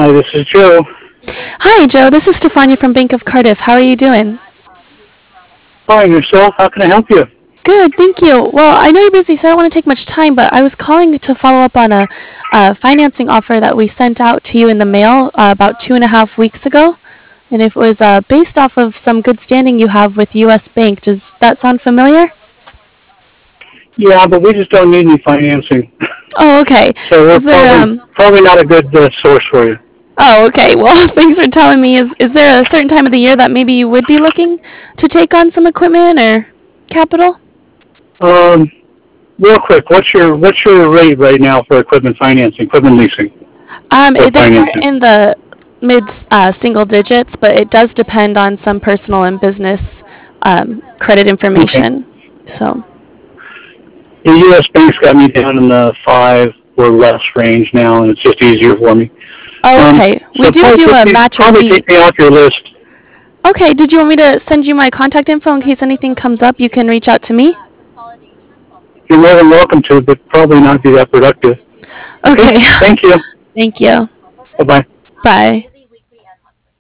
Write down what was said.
Hi, this is Joe. Hi, Joe. This is Stefania from Bank of Cardiff. How are you doing? Fine, yourself? How can I help you? Good, thank you. Well, I know you're busy, so I don't want to take much time, but I was calling to follow up on a financing offer that we sent out to you in the mail about 2.5 weeks ago. And it was based off of some good standing you have with U.S. Bank. Does that sound familiar? Yeah, but we just don't need any financing. Oh, okay. So we're Is there probably not a good source for you. Oh, okay. Well, thanks for telling me. Is there a certain time of the year that maybe you would be looking to take on some equipment or capital? Um, Real quick, what's your rate right now for equipment financing, equipment leasing or They start financing? in the mid single digits, but it does depend on some personal and business credit Okay. information. So, The U.S. Bank's got me down in the five or less range now, and it's just easier for me. oh, okay. We So do do a match or probably beat. take me off your list. Okay. Did you want me to send you my contact info in case anything comes up? You can reach out to me. You're more than welcome to, but probably not be that productive. Okay. Okay. Thank you. Thank you. Bye bye. Bye.